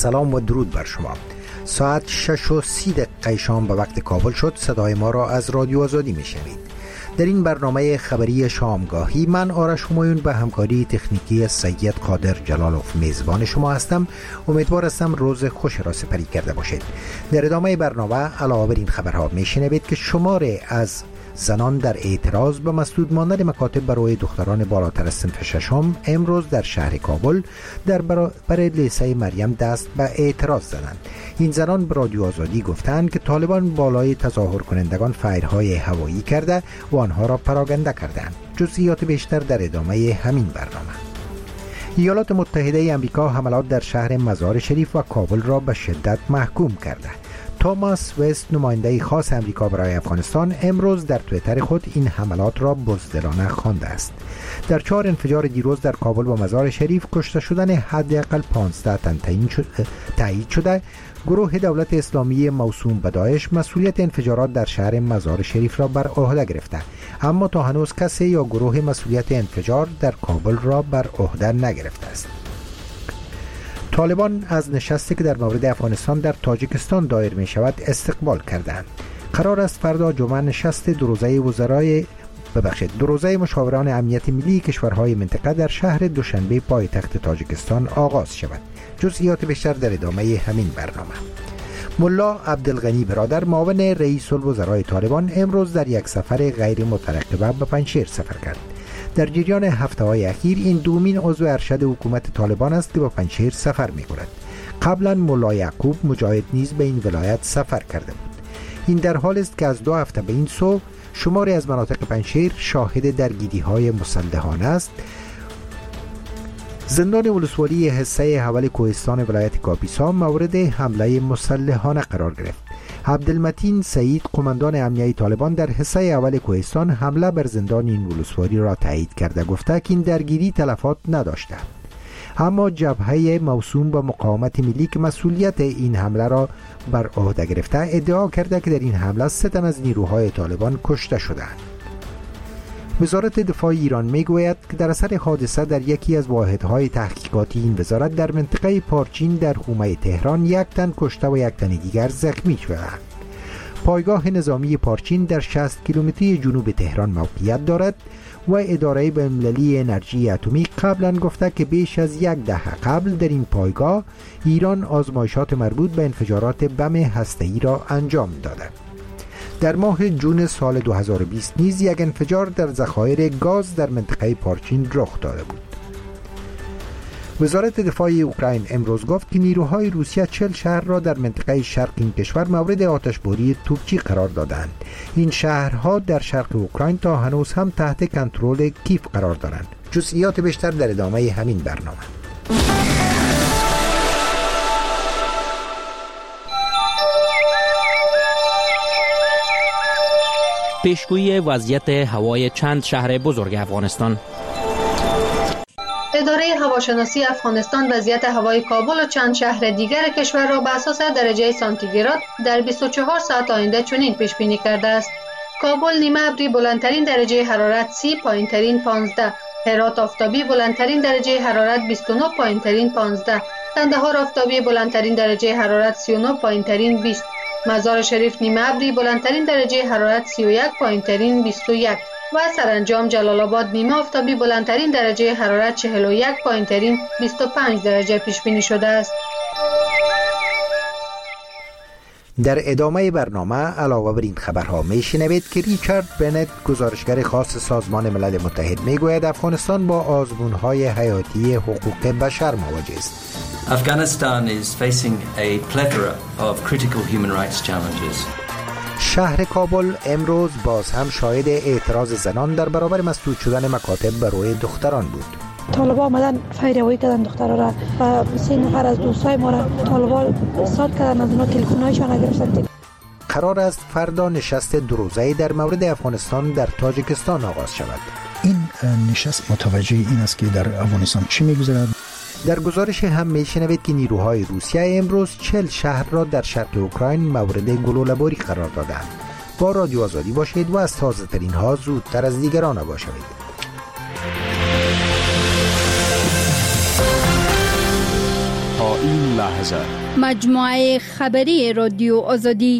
سلام و درود بر شما. ساعت 6:30 شام به وقت کابل شد. صدای ما را از رادیو آزادی میشنوید. در این برنامه خبری شامگاهی من آرش همایون به همکاری تکنیکی سید قادر جلالوف میزبان شما هستم. امیدوار هستم روز خوش را سپری کرده باشید. در ادامه برنامه علاوه بر این خبرها میشنوید که شماری از زنان در اعتراض به مسدود ماندن مکاتب برای دختران بالاتر از صنف ششم امروز در شهر کابل در برابر لیسه مریم دست به اعتراض زدند. این زنان به رادیو آزادی گفتند که طالبان بالای تظاهر کنندگان فایرهای هوایی کرده و آنها را پراکنده کردند. جزئیات بیشتر در ادامه همین برنامه. ایالات متحده آمریکا حملات در شهر مزار شریف و کابل را به شدت محکوم کرده. توماس وست، نماینده خاص آمریکا برای افغانستان، امروز در توییتر خود این حملات را بزدلانه خوانده است. در 4 انفجار دیروز در کابل و مزار شریف کشته شدن حداقل 15 تن تایید شده. گروه دولت اسلامی موسوم به داعش مسئولیت انفجارات در شهر مزار شریف را بر عهده گرفته، اما تا هنوز کسی یا گروه مسئولیت انفجار در کابل را بر عهده نگرفته است. طالبان از نشستی که در مورد افغانستان در تاجیکستان دایر می شود استقبال کردند. قرار است فردا جمعه نشست دو روزه مشاوران امنیت ملی کشورهای منطقه در شهر دوشنبه پایتخت تاجیکستان آغاز شود. جزئیات بیشتر در ادامه همین برنامه. ملا عبدالغنی برادر، معاون رئیس الوزرای طالبان، امروز در یک سفر غیر مترقبه به پنجشیر سفر کرد. در جریان هفته‌های اخیر این دومین عضو ارشد حکومت طالبان است که به پنجشیر سفر می‌کند. قبلا ملا یعقوب مجاهد نیز به این ولایت سفر کرده بود. این در حال است که از 2 هفته به این سو شماری از مناطق پنجشیر شاهد درگیری‌های مسلحانه است. زندان ولسوالی حصه اول کوهستان ولایت کاپیسا مورد حمله مسلحانه قرار گرفت. عبدالمتین سعید، قماندان امنیه طالبان در حصه اول کوهستان، حمله بر زندان این ولسوالی را تایید کرده، گفته که این درگیری تلفات نداشته. اما جبهه موسوم به مقاومت ملی که مسئولیت این حمله را بر عهده گرفته ادعا کرده که در این حمله 3 تن از نیروهای طالبان کشته شدند. وزارت دفاع ایران میگوید که در اثر حادثه در یکی از واحدهای تحقیقاتی این وزارت در منطقه پارچین در حومه تهران 1 تن کشته و 1 تن دیگر زخمی شدند. پایگاه نظامی پارچین در 60 کیلومتری جنوب تهران موقعیت دارد و اداره بین‌المللی انرژی اتمی قبلا گفته که بیش از 1 دهه قبل در این پایگاه ایران آزمایشات مربوط به انفجارات بم هسته‌ای را انجام داده. در ماه جون سال 2020 نیز یک انفجار در ذخایر گاز در منطقه پارچین رخ داده بود. وزارت دفاع اوکراین امروز گفت که نیروهای روسیه 40 شهر را در منطقه شرق این کشور مورد آتشباری توپچی قرار دادند. این شهرها در شرق اوکراین تا هنوز هم تحت کنترل کیف قرار دارند. جزئیات بیشتر در ادامه همین برنامه. پیشگویی وضعیت هوای چند شهر بزرگ افغانستان. اداره هواشناسی افغانستان وضعیت هوای کابل و چند شهر دیگر کشور را به اساس درجه سانتیگراد در 24 ساعت آینده چنین پیش بینی کرده است: کابل نیمه ابری بلندترین درجه حرارت 30، پایینترین 15. هرات آفتابی بلندترین درجه حرارت 29، پایینترین 15. قندهار آفتابی بلندترین درجه حرارت 39، پایینترین 20. مزار شریف نیمه ابری بلندترین درجه حرارت 31، پایینترین 21 و سرانجام جلال آباد نیمه آفتابی بلندترین درجه حرارت 41، پایینترین 25 درجه پیش بینی شده است. در ادامه برنامه علاوه بر این خبرها میشنوید که ریچارد بنت، گزارشگر خاص سازمان ملل متحد، میگوید افغانستان با آزمون‌های حیاتی حقوق بشر مواجه است. Afghanistan is facing a plethora of critical human rights challenges. شهر کابل امروز باز هم شاهد اعتراض زنان در برابر مسدود شدن مکاتب برای دختران بود. طالبان آمدن فیروایی کردن دخترها را و 3 نفر از دوستای ما را طالبان ساد کردن، از اونا تلفن‌هایشان گرفتن. قرار است فردا نشست 2 روزه در مورد افغانستان در تاجیکستان آغاز شود. این نشست متوجه این است که در افغانستان چی می‌گذرد. در گزارش هم میشنوید که نیروهای روسیه امروز 40 شهر را در شرق اوکراین مورد گلوله‌باری قرار دادند. با رادیو آزادی باشید و از تازه ترین ها زودتر از دیگران آگاه شوید. این لحظه. مجموعه خبری رادیو آزادی.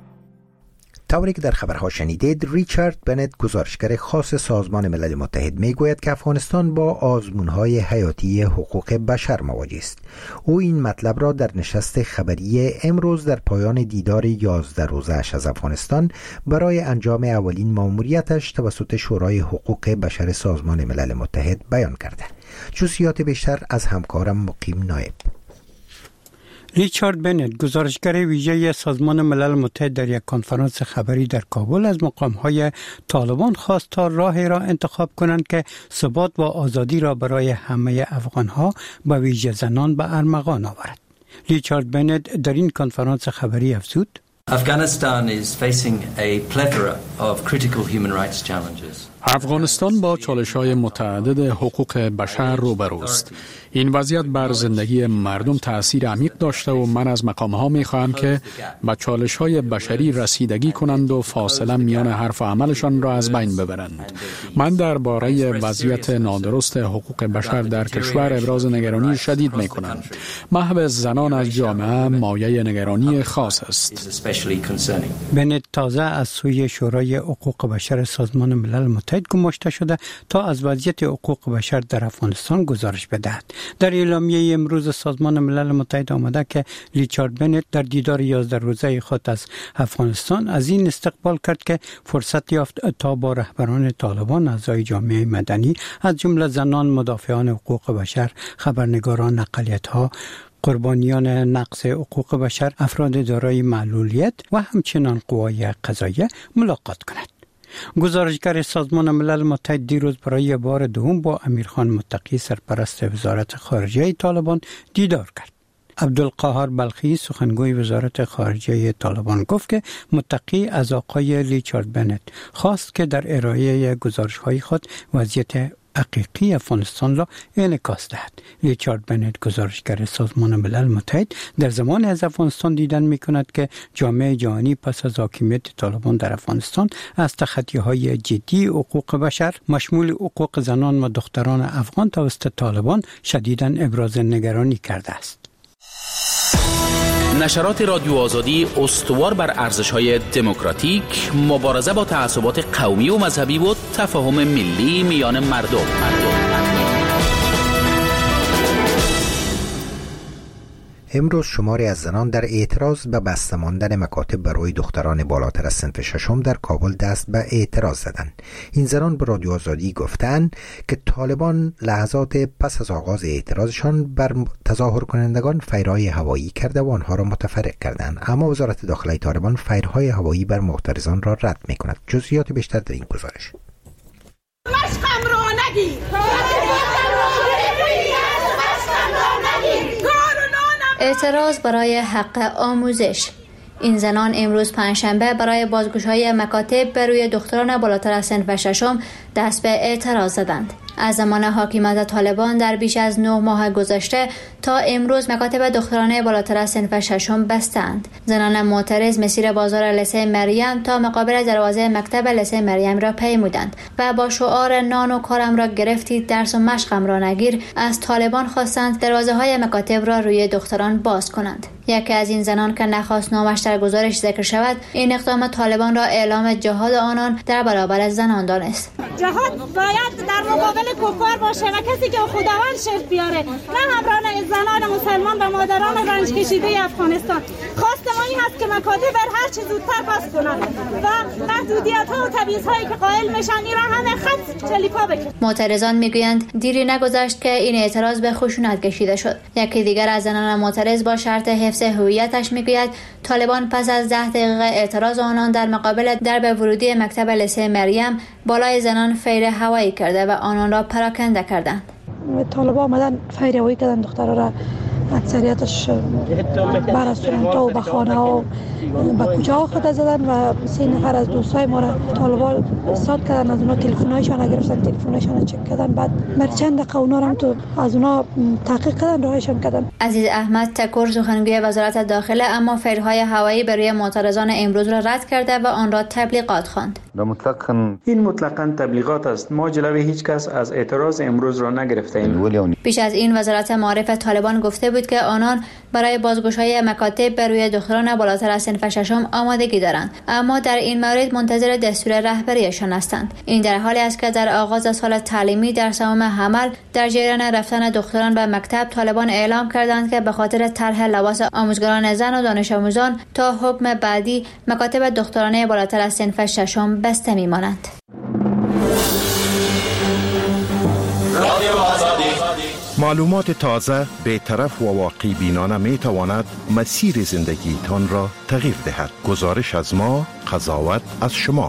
طوری که در خبرها شنیدید، ریچارد بنت، گزارشگر خاص سازمان ملل متحد، میگوید که افغانستان با آزمون‌های حیاتی حقوق بشر مواجه است. او این مطلب را در نشست خبری امروز در پایان دیدار 11 روزه‌اش از افغانستان برای انجام اولین مأموریتش توسط شورای حقوق بشر سازمان ملل متحد بیان کرده. جزئیات بیشتر از همکارم مقیم نایب. ریچارد بنت، گزارشگر ویژه سازمان ملل متحد، در یک کنفرانس خبری در کابل از مقام‌های طالبان خواست تا راهی را انتخاب کنند که ثبات و آزادی را برای همه افغان‌ها به ویژه زنان به ارمغان آورد. ریچارد بنت در این کنفرانس خبری افزود: Afghanistan is facing a plethora of critical human rights challenges. افغانستان با چالش‌های متعدد حقوق بشر روبروست. این وضعیت بر زندگی مردم تأثیر عمیق داشته و من از مقام‌ها می‌خواهم که به چالش‌های بشری رسیدگی کنند و فاصله میان حرف و عملشان را از بین ببرند. من درباره وضعیت نادرست حقوق بشر در کشور ابراز نگرانی شدید می‌کنم. محو زنان از جامعه مایه نگرانی خاص است. بنت تازه از سوی شورای حقوق بشر سازمان ملل متحد گماشته شده تا از وضعیت حقوق بشر در افغانستان گزارش بدهد. در اعلامیه امروز سازمان ملل متحد آمده که ریچارد بنت در دیدار 11 روزه خود از افغانستان از این استقبال کرد که فرصت یافت تا با رهبران طالبان، اعضای جامعه مدنی از جمله زنان، مدافعان حقوق بشر، خبرنگاران، اقلیت‌ها، قربانیان نقض حقوق بشر، افراد دارای معلولیت و همچنین قوای قضاییه ملاقات کند. گزارشگر سازمان ملل متحد دیروز برای بار دوم با امیرخان متقی، سرپرست وزارت خارجه طالبان، دیدار کرد. عبدالقاهر بلخی، سخنگوی وزارت خارجه طالبان، گفت که متقی از آقای ریچارد بنت خواست که در ارائه گزارش‌های خود وضعیت حقیقی افغانستان را انعکاس دهد. ریچارد بنت، گزارشگر سازمان ملل متحد، در زمان از افغانستان دیدن می‌کند که جامعه جهانی پس از حاکمیت طالبان در افغانستان از تخطی‌های جدی حقوق بشر مشمول حقوق زنان و دختران افغان توسط طالبان شدیداً ابراز نگرانی کرده است. نشرات رادیو آزادی استوار بر ارزش‌های دموکراتیک، مبارزه با تعصبات قومی و مذهبی و تفاهم ملی میان مردم. امروز شماری از زنان در اعتراض به بسته ماندن مکاتب برای دختران بالاتر از صنف ششم در کابل دست به اعتراض زدند. این زنان به رادیو آزادی گفتند که طالبان لحظات پس از آغاز اعتراضشان بر تظاهر کنندگان فیرهای هوایی کرده و آنها را متفرق کردند، اما وزارت داخلی طالبان فیرهای هوایی بر معترضان را رد می‌کند. جزئیات بیشتر در این گزارش. مشقم را نگیر. اعتراض برای حق آموزش. این زنان امروز پنجشنبه برای بازگشایی مکاتب بر روی دختران بالاتر از صنف ششم دست به اعتراض زدند. از زمان حاکمیت طالبان در بیش از 9 ماه گذشته تا امروز مکاتب دخترانه بالاتر از صنف ششم بستند. زنان معترض مسیر بازار لیسه مریم تا مقابل دروازه مکتب لیسه مریم را پیمودند و با شعار نان و کارم را گرفتید، درس و مشقم را نگیر، از طالبان خواستند دروازه های مکاتب را روی دختران باز کنند. یکی از این زنان که نخواست نامش در گزارش ذکر شود، این اقدام طالبان را اعلام جهاد آنان در برابر زنان دانست. جهاد باید در مقابل کفار باشه و کسی که خداوند شرط بیاره، نه همراهان زنان مسلمان و مادران رنج کشیده افغانستان. خواست ما این هست که مکاتب هر چه زودتر باز کنند و محدودیت ها و تبعیض هایی که قائل میشن این را همه خط چلیپا بکنند. معترضان میگویند دیری نگذشت که این اعتراض به خشونت کشیده شد. یکی دیگر از زنان معترض با شرط حفظ هویتش میگوید طالبان پس از 10 دقیقه اعتراض آنان در مقابل درب ورودی مکتب لیسه مریم بالای زنان فیر هوایی کرده و آنان را پراکنده کردند. طالبان آمدن فیر هوایی کردن دخترها را، اکثریتش بر رستوران‌ها و به خانه‌ها و به کوچه‌ها خود زدن و 3 نفر از دوستای ما را طالبان استاد کردن، از اونها تلفن‌هایشان گرفتن، تلفن‌هایشان چک کردن، بعد مرچند دقیقه اونا را هم تو از اونها تحقیق کردن، راهشان کردن. عزیز احمد تکور، سخنگوی وزارت داخله، اما فیرهای هوایی برای معترضان امروز را رد کرده و آن را تبلیغات خواند. این مطلقاً تبلیغات است. ما جلوی هیچ کس از اعتراض امروز را نگرفتیم. پیش از این وزارت معارف طالبان گفته بود بود که آنان برای بازگشایی مکاتب بر روی دختران بالاتر از صنف ششم آمادگی دارند، اما در این مورد منتظر دستور رهبریشان هستند. این در حالی است که در آغاز سال تعلیمی در سوم حمل در جریان رفتن دختران به مکتب طالبان اعلام کردند که به خاطر طرح لباس آموزگاران زن و دانش آموزان تا حکم بعدی مکاتب دخترانه بالاتر از صنف ششم بسته می‌مانند. معلومات تازه، بی‌طرف و واقعی بینانه می تواند مسیر زندگیتان را تغییر دهد. گزارش از ما، قضاوت از شما.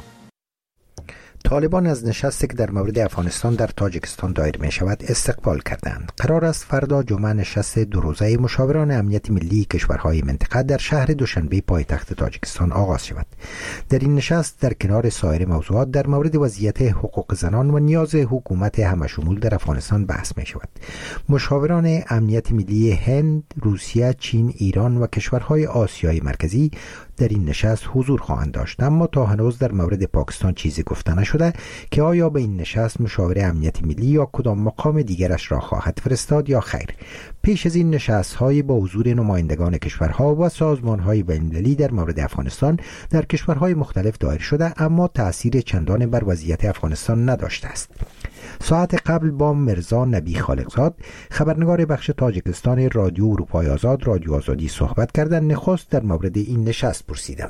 طالبان از نشستی که در مورد افغانستان در تاجیکستان دایر می شود استقبال کردند. قرار است فردا جمعه نشست دو روزه مشاوران امنیت ملی کشورهای منطقه در شهر دوشنبه پایتخت تاجیکستان آغاز شود. در این نشست در کنار سایر موضوعات در مورد وضعیت حقوق زنان و نیاز حکومت همشمول در افغانستان بحث می شود. مشاوران امنیت ملی هند، روسیه، چین، ایران و کشورهای آسیای مرکزی در این نشست حضور خواهند داشت، اما تا هنوز در مورد پاکستان چیزی گفته نشده که آیا به این نشست مشاور امنیت ملی یا کدام مقام دیگرش را خواهد فرستاد یا خیر. پیش از این نشست‌های با حضور نمایندگان کشورها و سازمان‌های بین‌المللی در مورد افغانستان در کشورهای مختلف دایر شده، اما تأثیر چندان بر وضعیت افغانستان نداشته است. ساعت قبل با مرزا نبی خالقزاد، خبرنگار بخش تاجیکستان رادیو اروپای آزاد رادیو آزادی صحبت کردن. نخست در مورد این نشست پرسیدم.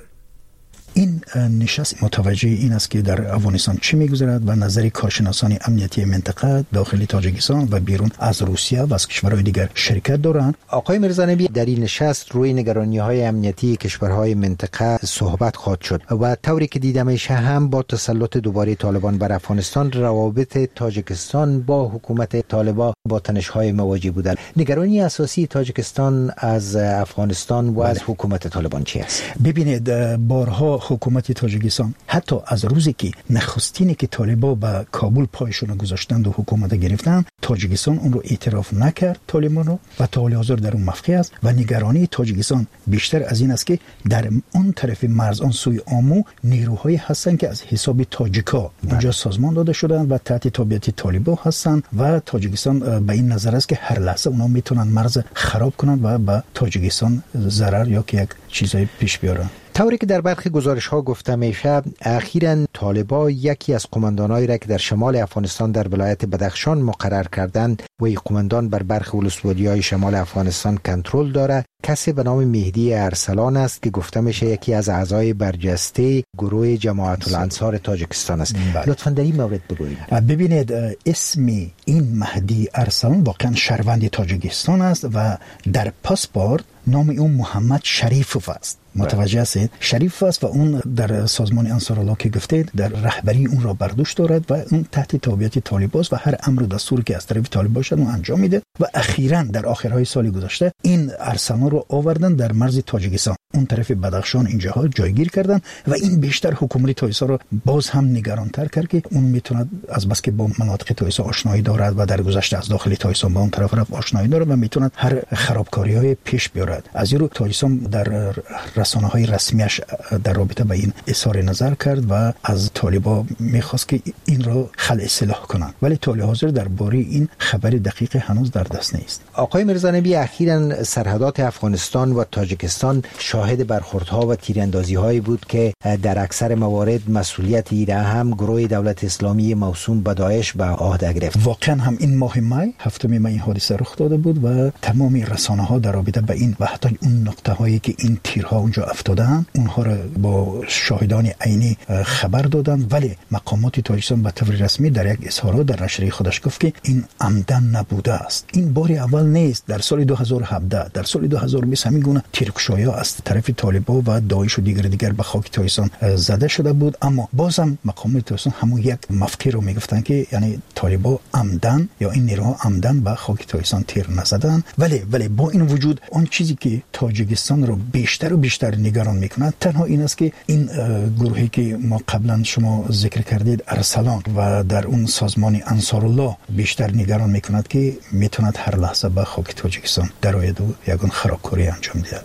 این نشست متوجه این است که در افغانستان چه می‌گذرد و نظر کارشناسان امنیتی منطقه داخل تاجیکستان و بیرون از روسیه و از کشورهای دیگر شرکت دارند. آقای مرزا نبی، در این نشست روی نگرانی‌های امنیتی کشورهای منطقه صحبت خواهد شد و طوری که دیده میشه هم با تسلط دوباره طالبان بر افغانستان روابط تاجیکستان با حکومت طالبان با تنش‌های مواجه بودند. نگرانی اساسی تاجیکستان از افغانستان و از حکومت طالبان چی است؟ ببینید، بارها حکومت تاجیکستان حتی از روزی که نخستینی که طالبان به کابل پایشون گذاشتند و حکومت گرفتند، تاجیکستان اون رو اعتراف نکرد طالبان رو و تا حال حاضر در اون مفقود است و نگرانی تاجیکستان بیشتر از این است که در اون طرف مرز آن سوی آمو نیروهایی هستند که از حساب تاجیکا اونجا سازمان داده شدند و تحت تابعیت طالبان هستند و تاجیکستان به این نظر است که هر لحظه اونا میتونن مرز خراب کنند و به تاجیکستان ضرر یا که یک چیزای پیش بیارن. طوری که در برخی گزارش‌ها گفته میشه، اخیراً طالبان یکی از قماندانایی را که در شمال افغانستان در ولایت بدخشان مقرر کردند و این قماندان بر برخی ولسوالی‌های شمال افغانستان کنترل داره، کسی به نام مهدی ارسلان است که گفته میشه یکی از اعضای برجسته گروه جماعت الانصار تاجیکستان است. لطفاً در این مورد بگویید. ببینید، اسم این مهدی ارسلان واقعاً شهروند تاجیکستان است و در پاسپورت نام اون محمد شریفوف است. متوجه هستید؟ شریف است و اون در سازمان انصار الله که گفتید در رهبری اون را برداشت دارد و اون تحت تابعیت طالبان است و هر امر و دستوری که از طرف طالبان شد اون انجام میده و اخیراً در آخرهای سال گذشته این ارسلان رو آوردن در مرز تاجیکستان، اون طرف بدخشان اینجاها جایگیر کردن و این بیشتر حکومت تایسا رو باز هم نگرانتر کرد که اون میتونه از بس که با مناطق تایسا آشنایی دارد و در گذشته از داخل تایسا با اون طرف رفت آشنایی داره و میتونه هر خرابکاری‌های پیش بیارد. از این رو تایسا در رسانه‌های رسمیش در رابطه با این اظهار نظر کرد و از طالبان میخواست که این را خلع اصلاح کنند، ولی تا حاضر درباره این خبر دقیق هنوز در دست نیست. آقای مرزا نبی، اخیراً سرحدات افغانستان و تاجیکستان شاهد برخوردها و تیراندازی‌هایی بود که در اکثر موارد مسئولیت ایره هم گروه دولت اسلامی موسوم به داعش به عهده گرفت. واقعا هم این ماه می، هفتم می این حادثه رخ داده بود و تمام رسانه‌ها در رابطه با این و حتی اون نقطه‌هایی که این تیرها اونجا افتادن اونها را با شاهدان عینی خبر دادن، ولی مقامات تاجیکستان به طور رسمی در یک اظهارات در نشریه خودش گفت که این عمدن نبوده است. این بار اول نیست. در سال 2017 در سال 2020 همین گونه تیرکشایی‌ها از طرف طالبان و داعش و دیگر به خاک تاجیکستان زده شده بود، اما بازم مقامات تاجیکستان همون یک مفکر رو میگفتن که یعنی طالبان عمدن یا این نیروها عمدن به خاک تاجیکستان تیر نزدن. ولی با این وجود اون چیزی که تاجیکستان رو بیشتر و بیشتر نگران میکنه تنها این است که این گروهی که ما قبلا شما ذکر کردید ارسلان و در اون سازمان انصار الله بیشتر نگران میکند که میتوند هر لحظه به خاک تاجیکستان درآید و یگان خرابکاری انجام دهد.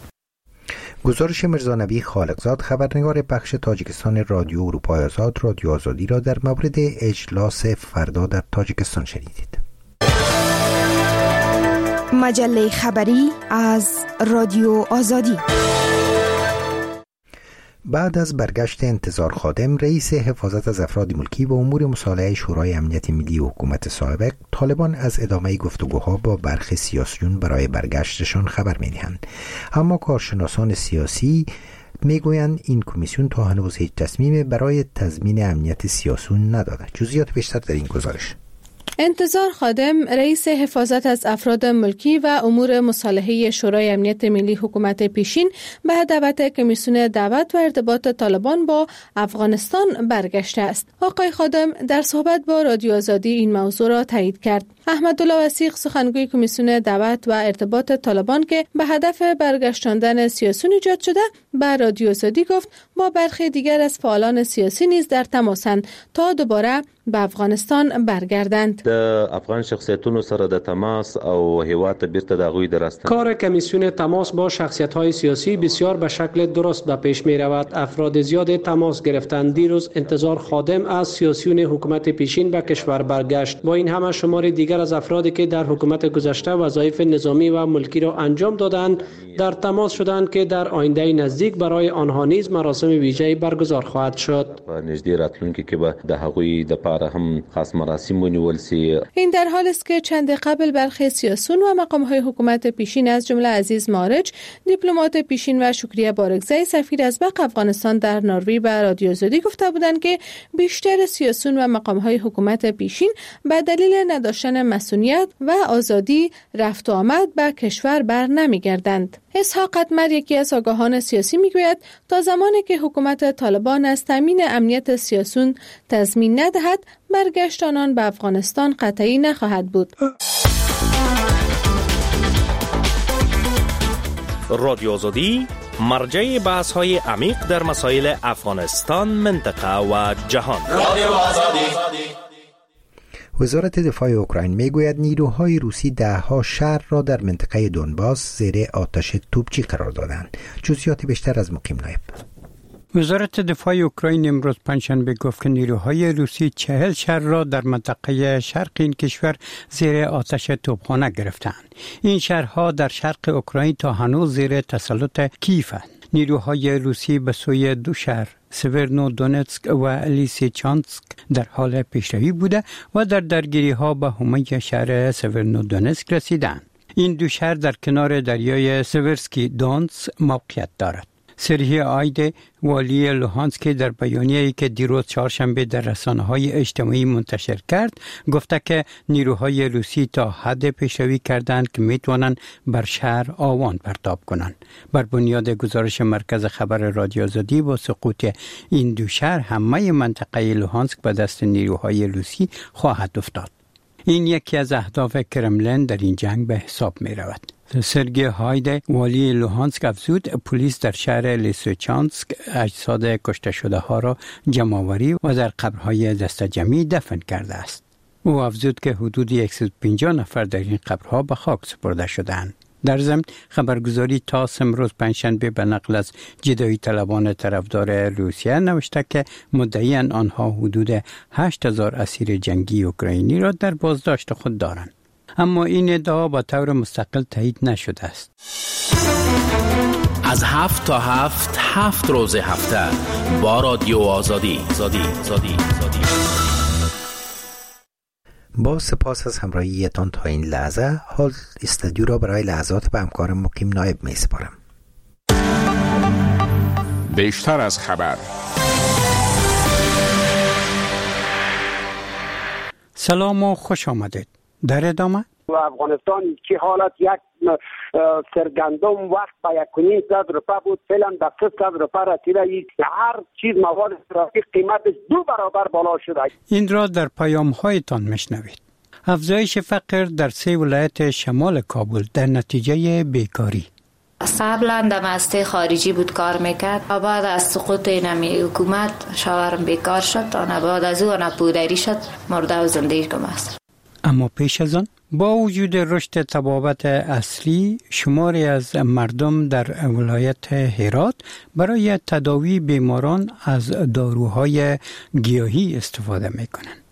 گزارش مرزا نبی خالقزاد، خبرنگار بخش تاجیکستان رادیو اروپای آزاد رادیو آزادی را در مورد اجلاس فردا در تاجیکستان شنیدید. مجله خبری از رادیو آزادی. بعد از برگشت انتظار خادم، رئیس حفاظت از افراد ملکی و امور مصالحه شورای امنیت ملی و حکومت سابق، طالبان از ادامه گفتگوها با برخی سیاسیون برای برگشتشان خبر می‌دهند. اما کارشناسان سیاسی میگویند این کمیسیون تا هنوز هیچ تصمیمی برای تضمین امنیت سیاسیون نداده. جزئیات بیشتر در این گزارش. انتظار خادم، رئیس حفاظت از افراد ملکی و امور مصالحه شورای امنیت ملی حکومت پیشین به دعوت کمیسیون دعوت و ارتباط طالبان با افغانستان برگشته است. آقای خادم در صحبت با رادیو آزادی این موضوع را تایید کرد. احمدالله وثیق، سخنگوی کمیسیون دعوت و ارتباط طالبان که به هدف برگشتاندن سیاسیون ایجاد شده، به رادیو آزادی گفت با برخی دیگر از فعالان سیاسی نیز در تماسند تا دوباره به افغانستان برگردند. د افغان شخصیتونو سره د تماس او هیواد بیرته د غوی درست. کار کمیسیون تماس با شخصیت‌های سیاسی بسیار به شکل درست به پیش می‌رود. افراد زیاد تماس گرفتند. دیروز انتظار خادم از سیاسیون حکومت پیشین به کشور برگشت. با این همه شمار دیگر از افرادی که در حکومت گذشته وظایف نظامی و ملکی را انجام دادند در تماس شدند که در آینده نزدیک برای آنها نیز مراسم ویژه‌ای برگزار خواهد شد. نږدې راتلونکي کې به د هغوی د پاره هم خاص مراسم ونیول سي. این در حالی است که چند قبل برخی سیاسیون و مقام‌های حکومت پیشین از جمله عزیز مارج، دیپلمات پیشین و شکریه بارگزی، سفیر ازبق افغانستان در نروژ به رادیو آزادی گفته بودند که بیشتر سیاسیون و مقام‌های حکومت پیشین به دلیل نداشتن مسئولیت و آزادی رفت و آمد به کشور بر نمیگردند. اسحاق اتمر، یکی از آگاهان سیاسی، میگوید تا زمانی که حکومت طالبان از تامین امنیت سیاسیون تضمین ندهد، برگشت آنان به افغانستان قطعی نخواهد بود. رادیو آزادی مرجع بحث‌های عمیق در مسائل افغانستان، منطقه و جهان. رادیو آزادی. وزارت دفاع اوکراین میگوید نیروهای روسی ده‌ها شهر را در منطقه دونباس زیر آتش توپچی قرار دادند. جزئیات بیشتر از مقیم نایب. وزارت دفاع اوکراین امروز پنجشنبه گفت که نیروهای روسی 40 شهر را در منطقه شرق این کشور زیر آتش توپخانه گرفتند. این شهرها در شرق اوکراین تا هنوز زیر تسلط کیفند. نیروهای روسی به سوی دو شهر سورنودونتسک و لیسیچانسک در حال پیشروی بوده و در درگیری ها به حومه شهر سورنودونتسک رسیدند. این دو شهر در کنار دریای سورسکی دونتس موقعیت دارد. سرهی آید، والی لوهانسک، در بیانیه‌ای که دیروز چهارشنبه در رسانه‌های اجتماعی منتشر کرد، گفته که نیروهای روسی تا حد پیشروی کردند که میتوانند بر شهر آوان پرتاب کنند. بر بنیاد گزارش مرکز خبر رادیو آزادی، با سقوط این دو شهر همه منطقه لوهانسک به دست نیروهای روسی خواهد افتاد. این یکی از اهداف کرملین در این جنگ به حساب می رود. سرگی هاید، والی لوهانسک، افزود پلیس در شهر لیسیچانسک اجساد کشته شده ها را جمع‌آوری و در قبرهای دسته جمعی دفن کرده است. او افزود که حدود 150 نفر در این قبرها به خاک سپرده شدند. در ضمن خبرگزاری تاس امروز پنجشنبه به نقل از جدایی طلبان طرفدار روسیه نوشته که مدعیان آنها حدود 8000 اسیر جنگی اوکراینی را در بازداشت خود دارند. اما این ادعا با طور مستقل تایید نشده است. از 7 تا 7 روز هفته با رادیو آزادی. با سپاس از همراهیتان تا این لحظه، حال استودیو را برای لحظات به همکارم مقیم نایب می سپارم. بیشتر از خبر. سلام و خوش آمدید. در ادامه افغانستان که حالت یک سرگندم وقت با 1.5 روپیه بود، فعلا به 300 روپیه رسیده. هر چیز مواد ترافیک قیمتش 2 برابر بالا شده. این را در پیام هایتان میشنوید. افزایش فقر در 3 ولایت شمال کابل در نتیجه بیکاری. قبلا در مسته خارجی بود کار میکرد، بعد از سقوط نمی حکومت شوهرم بیکار شد، بعد از اون پودری شد، مرده و زندگی است. اما پیش از آن با وجود رشد طبابت اصلی، شماری از مردم در ولایت هرات برای تداوی بیماران از داروهای گیاهی استفاده میکنند.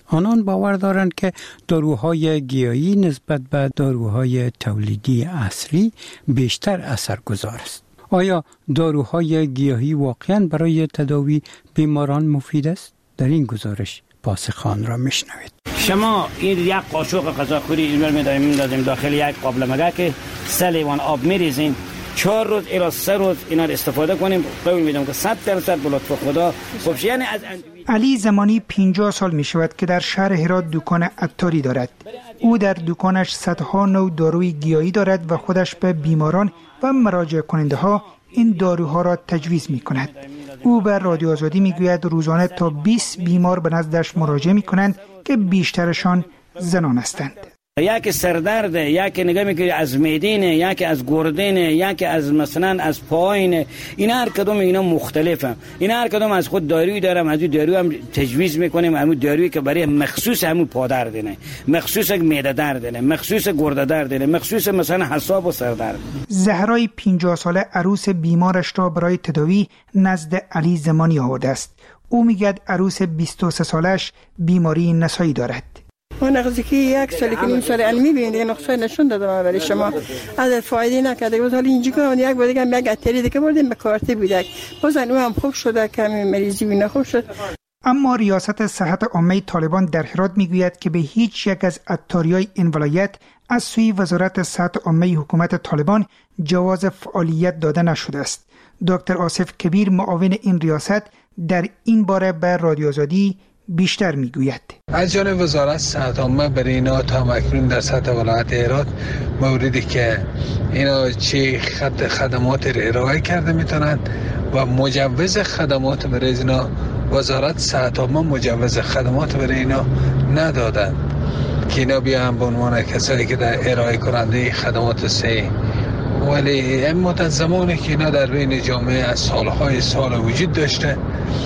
آنان باور دارند که داروهای گیاهی نسبت به داروهای تولیدی اصلی بیشتر اثرگذار است. آیا داروهای گیاهی واقعاً برای تداوی بیماران مفید است؟ در این گزارش پاسخ آن را میشنوید. شما این یک قاشق غذاخوری اینور می‌داریم داخل یک قابلمه که 3 لیوان آب می‌ریزیم، 4 روز الی 3 روز اینا رو استفاده کنیم. قول میدم که 100% به لطف خدا خوب. یعنی از علی زمانی 50 سال می شود که در شهر هرات دکان عطاری دارد. او در دکانش صدها نوع داروی گیاهی دارد و خودش به بیماران و مراجع کننده ها این داروها را تجویز می کند. او به رادیو آزادی می گوید روزانه تا 20 بیمار به نزدش مراجعه می کنند که بیشترشان زنان هستند. یکی سردرد، یکی نگاه میکنی از معدینه، یکی از گردنه، یکی از مثلا از پایینه. اینا هر کدوم اینا مختلفه. اینا هر کدوم از خود دارویی دارم، از دارو هم تجویز میکنیم. همون دارویی که برای مخصوص همون پادردنه، مخصوص معده دردنه، مخصوص گرده دردنه، مخصوص مثلا حساب و سردرد. زهرای 50 ساله عروس بیمارش را برای تداوی نزد علی زمانی آورده است. او میگه عروس 23 سالش بیماری نسایی دارد. اون نزدیکی 1 سال که نیم سال علمی ببینید نقصه نشون دادم برای شما از فایده نکرده. باز حالا اینجا کنم یک بار دیگه یک اتری دیگه بردیم به کارت بودک بازن او هم خوب شده کمی مریضی و خوب شد. اما ریاست صحت عامه طالبان در هرات میگوید که به هیچ یک از عطاریای این ولایت از سوی وزارت صحت عامه حکومت طالبان جواز فعالیت داده نشده است. دکتر آصف کبیر معاون این ریاست در این باره به رادیو آزادی بیشتر میگوید. از جانب وزارت صحت عامه برای اینا تا اکنون در سطح ولایت هرات موردی که اینا چه خدمات را ارائه کرده میتونند و مجوز خدمات برای اینا وزارت صحت عامه مجوز خدمات برای اینا ندادند که اینا بیان به عنوان کسایی که در ارائه کننده خدمات صحی. ولی این مدت زمانی که اینا در بین جامعه از سالهای سال وجود داشته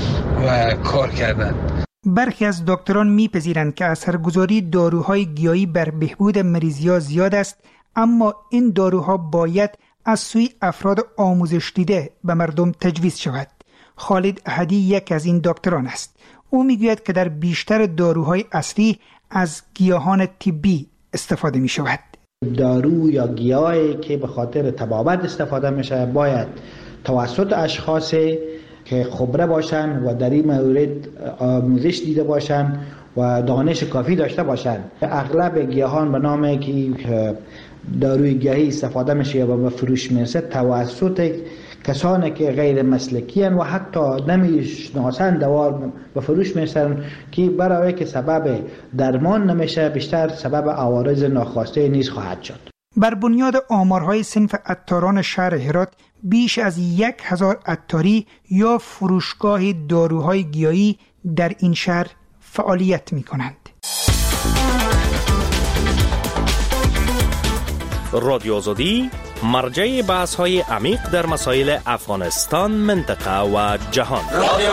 و کار کردند. برخی از دکتران میپذیرند که اثرگذاری داروهای گیاهی بر بهبود مریضی‌ها زیاد است، اما این داروها باید از سوی افراد آموزش دیده به مردم تجویز شود. خالد احدی یک از این دکتران است. او میگوید که در بیشتر داروهای اصلی از گیاهان طبی استفاده می شود. دارو یا گیاهی که به خاطر طبابت استفاده میشه باید توسط اشخاص که خبره باشن و در این مورد آموزش دیده باشن و دانش کافی داشته باشن. اغلب گیاهان به نام که داروی گیاهی استفاده میشه و به فروش میرسه توسط کسانی که غیر مسلکی هستند و حتی نمیشناسند دوار به فروش میرسن که برای که سبب درمان نمیشه بیشتر سبب عوارض ناخواسته نیز خواهد شد. بر بنیاد آمارهای صنف عطاران شهر هرات بیش از 1000 عطاری یا فروشگاه داروهای گیاهی در این شهر فعالیت می کنند. رادیو آزادی مرجع بحث های عمیق در مسائل افغانستان، منطقه و جهان.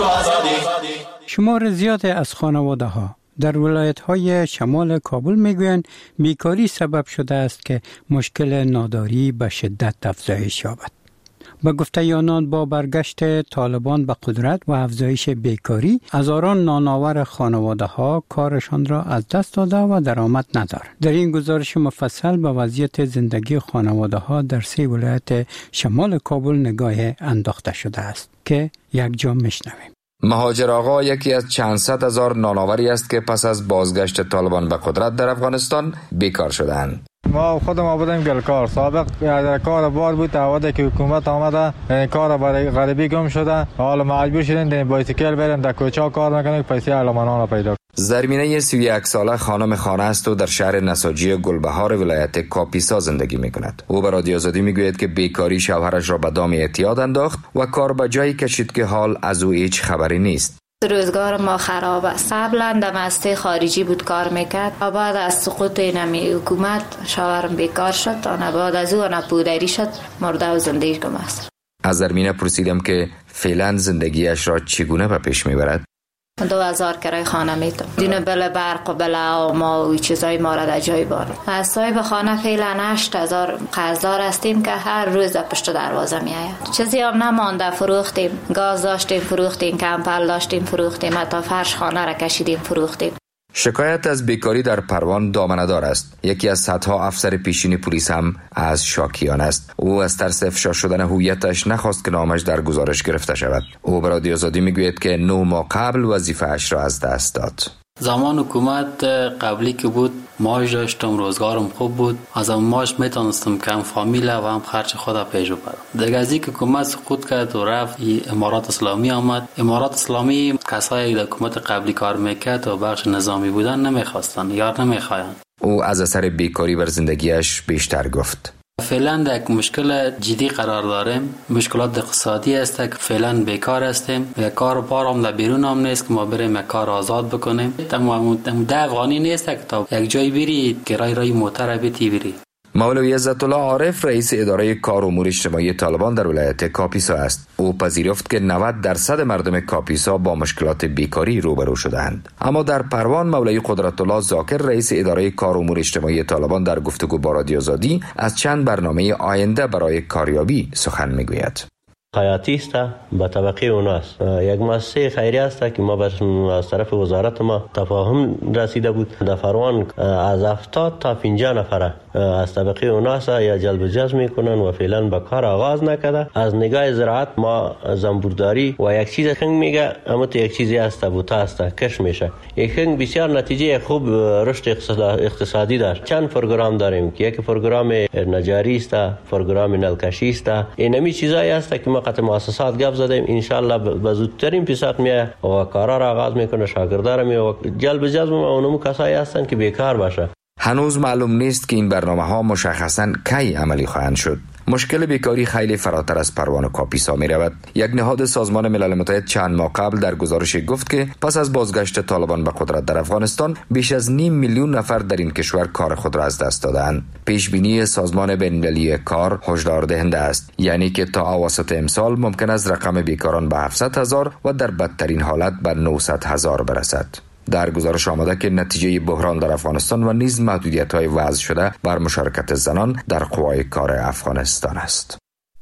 شمار زیاد از خانواده ها در ولایت های شمال کابل میگویند بیکاری سبب شده است که مشکل ناداری به شدت افزایش یابد. به گفته آنان با برگشت طالبان به قدرت و افزایش بیکاری، هزاران نانآور خانواده ها کارشان را از دست داده و درآمد ندارند. در این گزارش مفصل به وضعیت زندگی خانواده ها در 3 ولایت شمال کابل نگاه انداخته شده است که یک جا میشنویم. مهاجر آقا یکی از چند صد هزار نانآوری است که پس از بازگشت طالبان به قدرت در افغانستان بیکار شدند. ما خودم بودیم گلکار، سابق کار بار بود، تعهد که حکومت آمده کار برای غریبی گم شده، حالا مجبور شدیم در بایسیکل بریم در کوچه کار میکنیم پیسه علمانان پیدا. زرمینه 31 ساله خانم خانه است و در شهر نساجی گلبهار ولایت کاپیسا زندگی میکند. او به رادیو آزادی میگوید که بیکاری شوهرش را به دام اعتیاد انداخت و کار به جایی کشید که حال از او هیچ خبری نیست. روزگار ما خراب است. قبلا در مسته خارجی بود کار میکرد و بعد از سقوط نمی حکومت شوهرم بیکار شد و بعد از اون پودری شد، مرده و زندگی گم است. از زرمینه پرسیدم که فعلا زندگیش را چگونه به پیش میبرد. 2000 کرای خانه میتم دونه بله برق و بله ما و چیزای ما را در جای بار. از صاحب خانه فعلا 8000 قرضدار هستیم که هر روز پشت دروازه می آید. چیزی هم نمانده، فروختیم، گاز داشتیم فروختیم، کمپل داشتیم فروختیم، حتی فرش خانه را کشیدیم فروختیم. شکایت از بیکاری در پروان دامنه‌دار است. یکی از صدها افسر پیشین پلیس هم از شاکیان است. او از ترس افشا شدن هویتش نخواست که نامش در گزارش گرفته شود. او به رادیو آزادی میگوید که 9 ماه قبل وظیفه‌اش را از دست داد. زمان حکومت قبلی که بود معاش داشتم، روزگارم خوب بود، از اون معاش میتونستم که هم فامیل و هم خرج خودم پیش ببرم. دیگه از اینکه حکومت سقوط کرد و رفت امارات اسلامی آمد، امارات اسلامی کسایی که حکومت قبلی کار میکرد و بخش نظامی بودن نمیخواستن یا نمیخواین. او از اثر بیکاری بر زندگیش بیشتر گفت. فعلا یک مشکل جدی قرار داریم، مشکلات اقتصادی است که فعلا بیکار هستیم، یک کار پارم در بیرون هم نیست که ما بریم یک کار آزاد بکنیم. ده افغانی نیست که تا یک جای بری کرای رای موتر بیتی بری. مولوی عزت الله عارف رئیس اداره کار امور اجتماعی طالبان در ولایت کاپیسا است. او پذیرفت که 90% مردم کاپیسا با مشکلات بیکاری روبرو شده‌اند. اما در پروان مولوی قدرت الله ذاکر رئیس اداره کار امور اجتماعی طالبان در گفتگو با رادیو آزادی از چند برنامه آینده برای کاریابی سخن میگوید. حیاتی است به طبقه اوناست. یک مؤسسه خیریه است که ما از طرف وزارت ما تفاهم رسیده بود. در پروان از 70 تا 50 نفر از طبقه اوناست یا جلب جذب میکنن و فعلا به کار آغاز نکرده. از نگاه زراعت ما زنبورداری و یک چیز خنگ میگه، اما تو یک چیزی است بوته است کش میشه. یک خنگ بسیار نتیجه خوب رشد اقتصادی داشت. چند پروگرام داریم که یک پروگرام نجاری است، پروگرام نلکشی است. اینمی چیزایی است که ما قطع مؤسسات گپ زدیم. ان شاء الله به زودترین پیشات میه و کارا را آغاز میکنه، شاگردار میه و جلب جذب اونم کسایی هستن که بیکار باشه. هنوز معلوم نیست که این برنامه‌ها مشخصاً کی عملی خواهند شد. مشکل بیکاری خیلی فراتر از پروان و کاپیسا می رود. یک نهاد سازمان ملل متحد چند ماه قبل در گزارش گفت که پس از بازگشت طالبان به قدرت در افغانستان بیش از 500,000 نفر در این کشور کار خود را از دست دادند. پیش بینی سازمان بین‌المللی کار هشدار دهنده است، یعنی که تا اواسط امسال ممکن است رقم بیکاران به 700,000 و در بدترین حالت به 900,000 برسد. در گزارش آمده که نتیجه بحران در افغانستان و نیز محدودیت‌های وضع شده بر مشارکت زنان در قوای کار افغانستان است.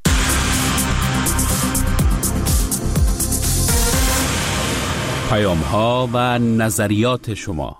پیام‌ها و نظریات شما.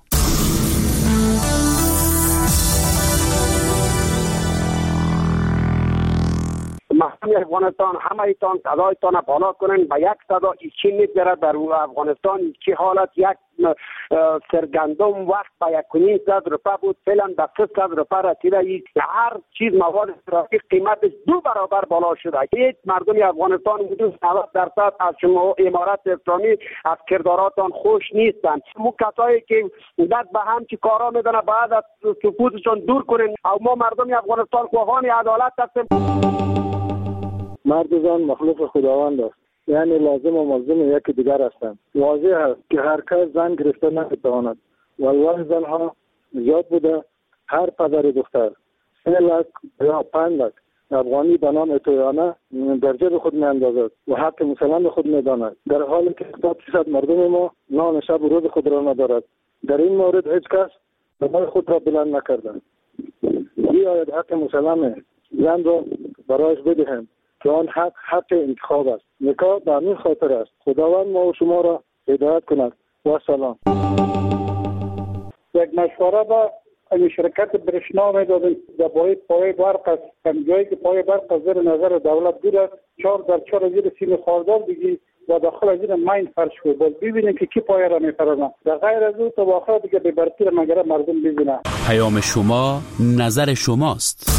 مردم افغانستان همه ایتان صدایتان بالا کنن، به یک صدا چی میگذره در افغانستان چی حالت. یک سرگندم وقت به 1,500 روپیه بود، فعلا به 300 روپیه رسیده. هر چیز مواد ترافیک قیمتش 2 برابر بالا شده. هیچ مردم افغانستان حدود 90% از شما امارات اسلامی از کرداراتان خوش نیستند. مو کسایی که دست به هم چی کارا میدن بعد از سکوتشون دور کنین. او ما مردم افغانستان خواهان عدالت هستیم. مرد زن مخلوق خداوند است، یعنی لازم و ملزم یکی دیگر هستند. واضح است که هر کس زن گرفته نمیتواند. والله زنها زیاد بوده. هر پدر دختر 3 لک یا 5 لک افغانی به نام تویانه در جیب خود میاندازد و حق مسلمان خود میداند، در حالی که 70% مردم ما نان شب و روز خود را ندارد. در این مورد هیچ کس صدای خود را بلند نکردند. بیاید حق مسلمان زن را برایش بدهیم که آن حق انتخاب است. نکاح به همین خاطر است. خداوند ما و شما را هدایت کند. و سلام. یک مشوره به این شرکت برشنا میدادیم در پای برق است. جایی که پای برق از زیر نظر دولت دور است، 4x4 زیر سیم خاردار دیگی و داخل زیر ماین فرش بود. باز ببینیم که کی پای را میفرازن. در غیر از او تا آخر دیگه به برقی را مگر مردم ببینن. پیام شما نظر شماست.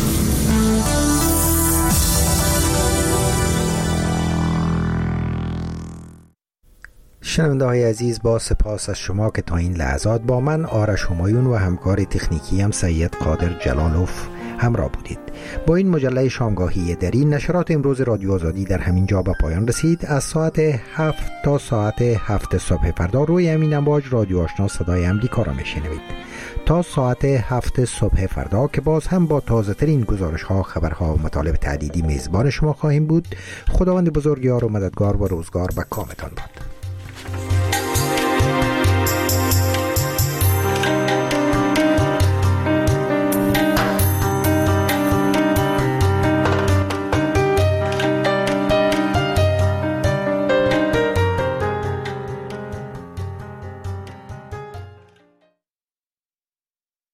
شنونده های عزیز، با سپاس از شما که تا این لحظات با من آرش همایون و همکار تکنیکی هم سید قادر جلالوف همراه بودید. با این مجله شامگاهی دری نشرات امروز رادیو آزادی در همین جا به پایان رسید. از ساعت 7 تا ساعت 7 صبح فردا روی همین امواج رادیو آشنا صدای امریکا را میشنوید. تا ساعت 7 صبح فردا که باز هم با تازه ترین گزارش ها، خبرها و مطالب تحلیلی میزبان شما خواهیم بود. خداوند بزرگوار و مددگار و روزگار به کامتان باد.